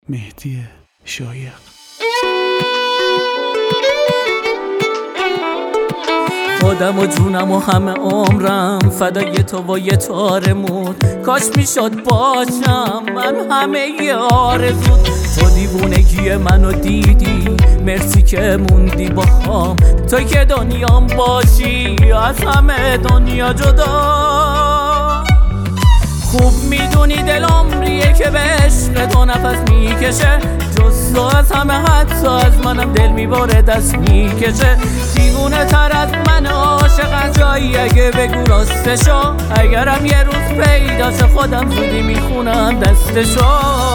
مهدی شایق. خودم و جونم و همه عمرم فدای تو و یه تارمون، کاش میشد باشم من همه ی آرزود. تو دیوونگی منو دیدی، مرسی که موندی با هم، تو که دنیام باشی از همه دنیا جدا. خوب میدونی دل عمریه که به عشق تو نفس میکشه، جز تو از همه حتی از منم دل میباره دست میکشه. دیوونه تر از من عاشق از جایی اگه بگو راستشو، اگرم یه روز پیداشه خودم زودی میخونم دستشو.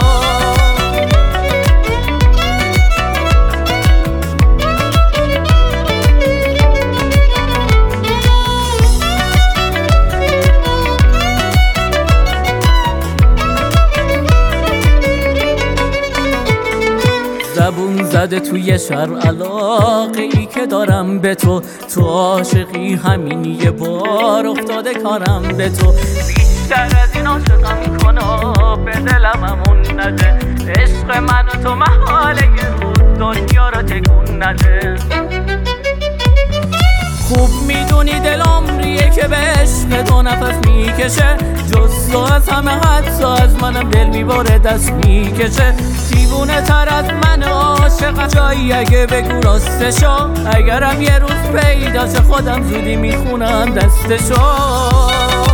زبون زده توی شهر علاقه ای که دارم به تو، تو عاشقی همین یه بار افتاده کارم به تو. بیشتر از این عاشقم کنا به دلم همون نده، عشق من و تو محاله یه روز دنیا را تکون نده. خوب میدونی دل عمریه که به عشق تو نفس میکشه، جز تو از همه حتی از منم دل میباره دست میکشه. دیوونه تر از من عاشق جایی اگه بگو راستشو، اگرم یه روز پیداشه خودم زودی میخونم دستشو.